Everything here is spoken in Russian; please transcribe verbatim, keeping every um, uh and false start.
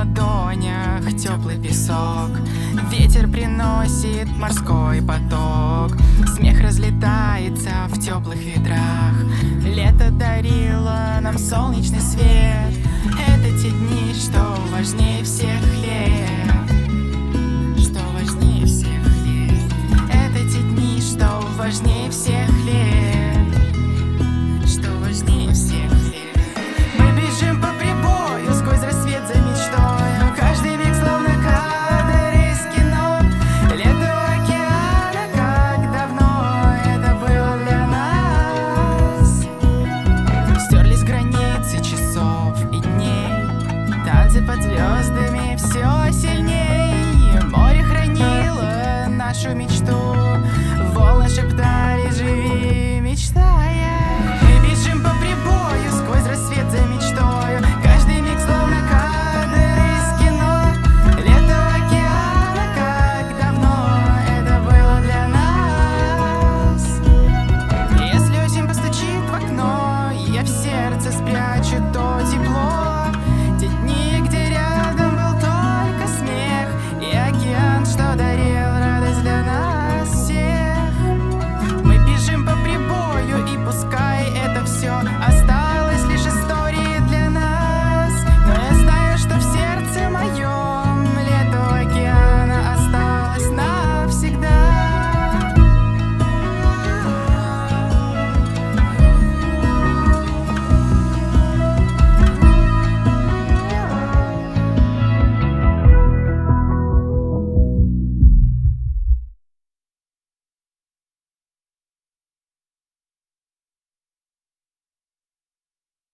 ладонях теплый песок. Ветер приносит морской поток. Смех разлетается в теплых ветрах. Лето дарило нам солнечный свет. Это те дни, что важнее всех.